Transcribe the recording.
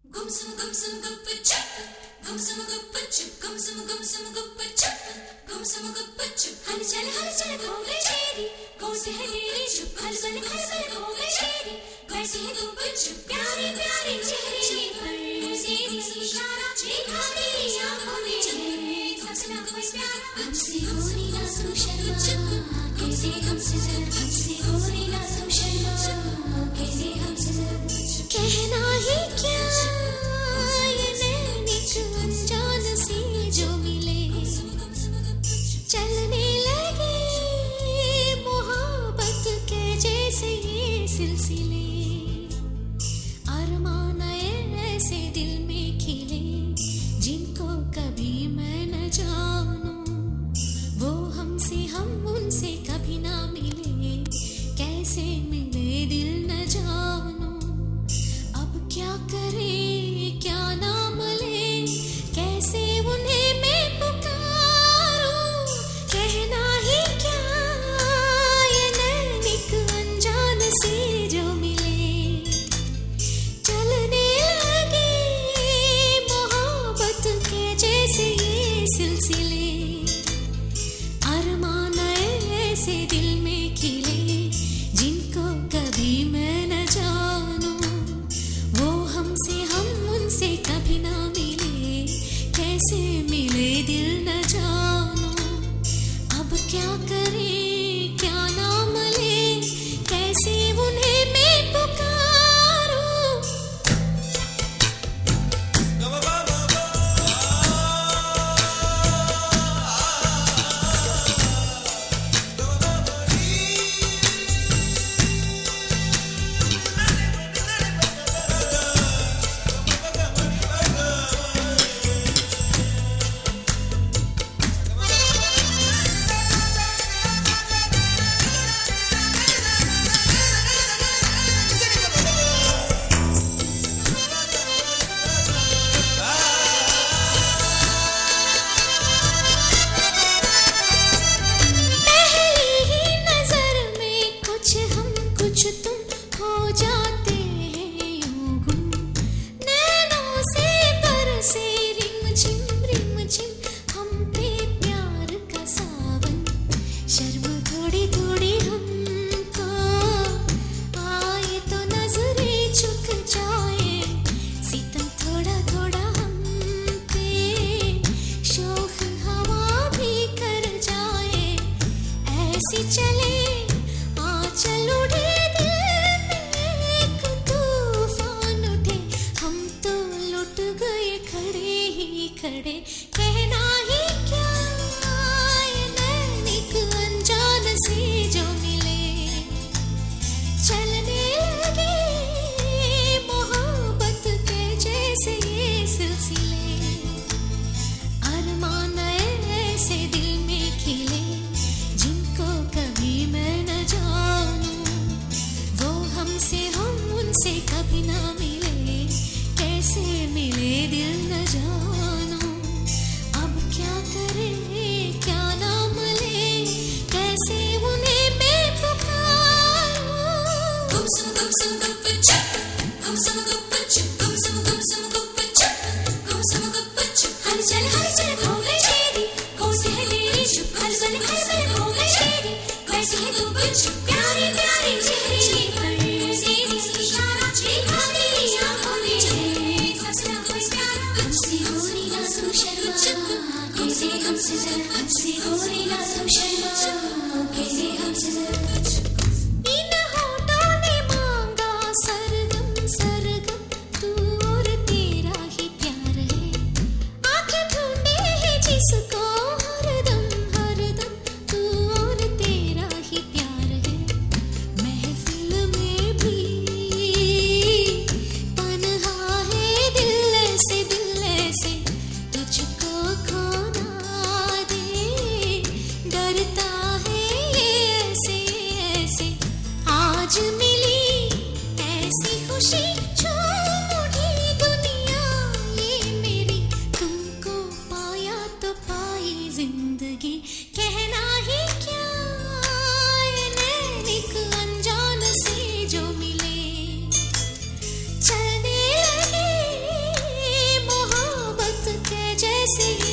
कहना ही क्या ये नैनिक अनजान सी जो मिले, चलने लगे मोहब्बत के जैसे ये सिलसिले, अरमान ऐसे दिल में खिले जिनको कभी मैं न जानूं, वो हमसे हम उनसे कभी ना मिले, कैसे मिले दिल न जानूं, क्या करे क्या नाम ले, कैसे उन्हें मैं पुकारूं, कहना ही क्या ये नैनिक अनजान से जो मिले, चलने लगे मोहब्बत के जैसे ये सिलसिले, अरमान ऐसे दिल में खिले जिनको कभी मैं न जानूं, हमसे हम उनसे कभी ना मिले, कैसे मिले दिल न जानूं, अब क्या करे क्या नाम ले, कैसे उन्हें मैं पुकारूं। कुछ तुम हो जाते हैं यूं गुम, नैनों से बरसे रिम झिम हम पे प्यार का सावन, शर्म थोड़ी थोड़ी हमको आए तो नजरें झुक जाए, सितम थोड़ा थोड़ा हम पे शोख हवा भी कर जाए, ऐसी चले चल उठे दिल में एक तूफान उठे, हम तो लुट गए खड़े ही खड़े, कहना ही क्या ये नैनिक अनजान से जो मिले, चलने लगे मोहब्बत के जैसे ये सिलसिले, अरमान ऐसे दिल में खिले जिनको कभी मैं न जानूं, वो हमसे हम उनसे कभी ना मिले, कैसे मिले दिल न जानूं, अब क्या करे क्या नाम ले, कैसे उन्हें मैं पुकारूं। प्यारे प्यारे चेहरे पर से इशारा छे आंखों में, सबसे कोई प्यार हमसे हो रही ना तू शर्मा, कैसे हमसे जरा हमसे हो रही ना तू शर्मा, कैसे हमसे जरा इन होठों ने मांगा सरगम सरगम, तू और तेरा ही प्यार है, आंखें ढूंढे है जिसको हरदम हरदम, तू और तेरा ही प्यार है, महफिल में भी तन्हा है दिल से तुझको खोना दे, डरता है ऐसे से